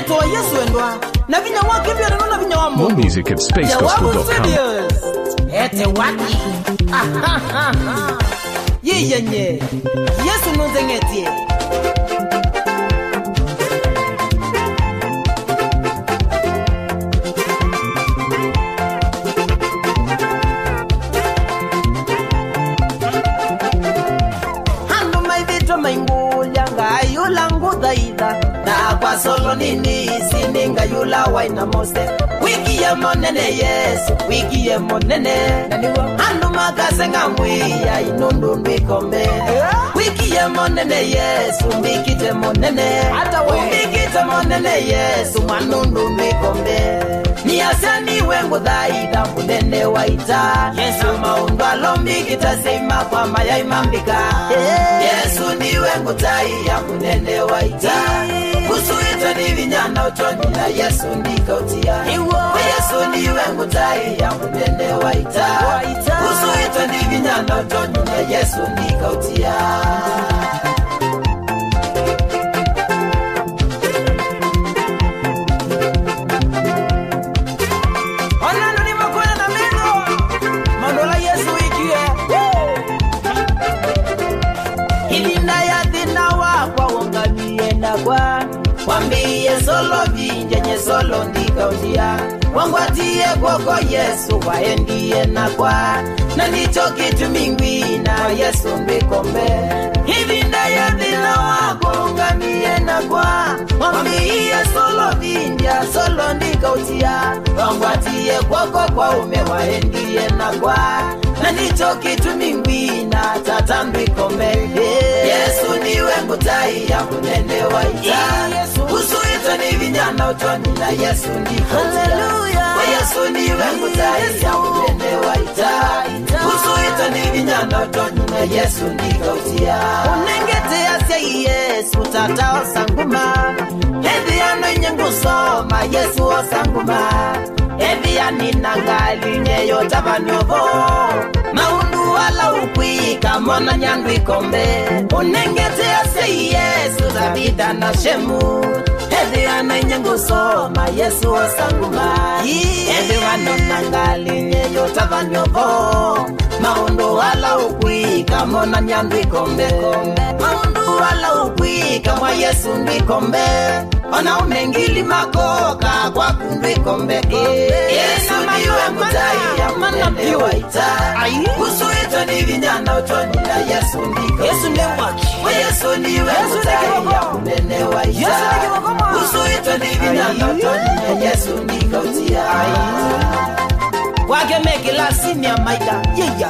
Yeto Yesu endwa. Na vinya wake vya na vinya wa Mungu. More music at spacegospel.com. Ete waki. Yenye. Yesu nonzengetie. Na kwa solo nini sininga yula waina mose wiki ye monene Yesu wiki ye monene anu makasenga mwiya inundu mbikombe wiki ye monene Yesu mbikite monene mbikite monene Yesu manundu mbikombe ni asani wengu dhaida munene waita Yesu maundu alombikita seima kwa maya imambika Yesu ni wengu dhaida munene waita Usuita ni vinyana utoni na Yesu ndikautia Yesu ni wengu tai ya munene waita Usuita ni vinyana utoni na Yesu ndikautia Onano ni makwena na meno Manola Yesu ikie Hilina ya dhina wakwa wangamie na kwa Wambie solo vinjenye solo ndika ujia Wangwatie kwoko Yesu waendie na kwa Na ndicho kitu mingwina Yesu mbikombe Hivi ndaya dhina wako ungamie na kwa Wambie solo vinja solo ndika ujia Wangwatie kwoko kwa ume waendie na kwa Na ndicho kitu mingwina tata mbikombe Yesu niwe ngutai ya munene waita Usuita ni vinyana utoni na Yesu ndikautia Yesu niwe ngutai ya munene waita Usuita ni vinyana utoni na Yesu ndikautia Unengete asya Yesu tata osanguma Hevi ano inyengu soma Yesu osanguma Hevi aninangali nyeyo tabanyovo Maundu wala ukwika mona nyangu ikombe Unengete ase Yesu zabida na shemu Hevi ana inyengu soma Yesu osanguma Hevi wanonangali nyeyo tabanyovo Maundu wala ukwika mona nyangu ikombe Maundu wala ukwika mwa Yesu ndikombe Ona umengili makoka kwa kundu ikombe Yesu niwe mutai ya munene waita Usuita ni vinyana utoni na Yesu ndikautia Yesu niwe mutai ya munene waita Usuita ni vinyana utoni na Yesu ndikautia Wage meki la sini ya maida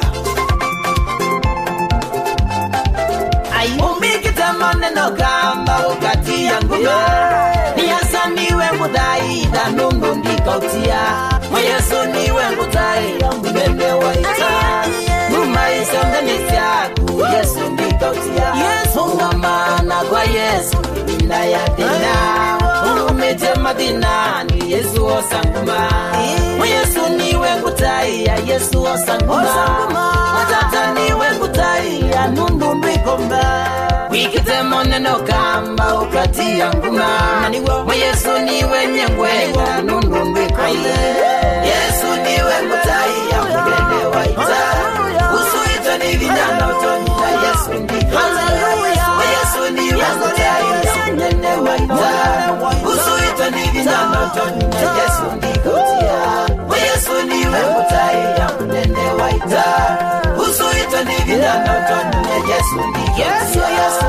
Umbikite maneno kamba ukati yangu Ni asaniwe mudhaida nungu ndikautia Yesu niwe mudhaida munene waita Mumaisha mbeni siaku Yesu ndikautia Ungamana kwa Yesu ina ya dina Umete madina ni Yesu osanguma Yesu niwe mudhaida Yesu osanguma Watata niwe mudhaida nundu mbikomba Wikite moneno kamba ukati yanguma Yesu niwe nyengwenda nundu mbikombe Yesu niwe mutai ya munene waita Usuita ni vinyana utoni na Yesu ndikautia Yesu niwe mutai ya munene waita Usuita ni vinyana utoni na Yesu ndikautia Yesu niwe mutai ya munene waita Usuita ni vinyana utoni na Yesu ndikautia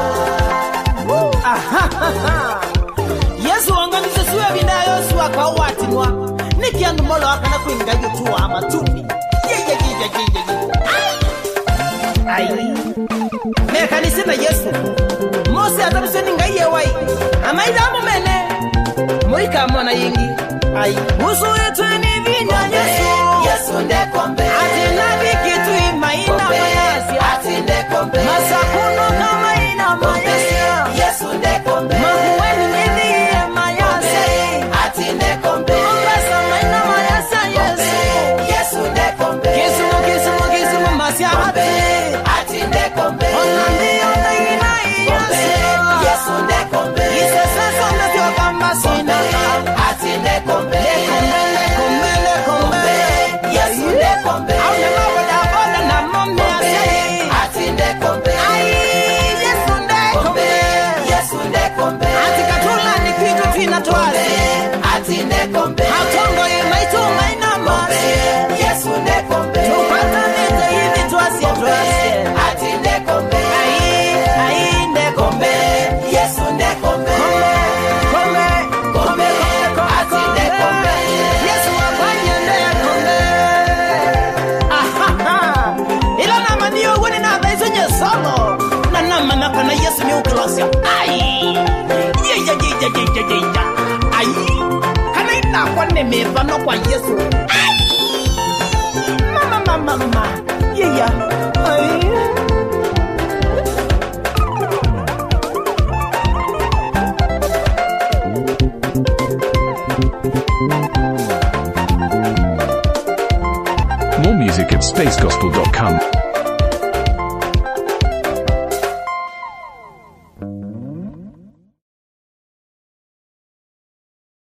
Yesu wanganize suwe vinayo suwa kwa watinwa Niki andu molo wakana kuinga yutuwa amatuni Meka nisina Yesu Mose atabise ninga iye wai Amaida amu mene Mwika mwana yingi Usu yetu ni vinya Yesu Yesu ndekombe Atina vikitu imaina mayasi Atinde kombe Masakuno kama ina mayasi Yesu ndekombe Mahuweni nini mayasi Atinde kombe Mbasa maina mayasi Yesu Yesu ndekombe Kisumu masi ahate Atinde kombe Onandi ona ina Yesu Yesu ndekombe Isesa sonda tioka masina nekombe hatongo imaitu mainama Yesu nekombe tupatanite hivi tuasie ati nekombe ai nekombe Yesu nekombe kombe ati nekombe Yesu wafanye nekombe ila nama niyo wani na dhaizu nye solo na nama naka na Yesu ni ukilasia ai ai kana ina kwa nemeva no kwa Yesu mama ai More music at spacegospel.com.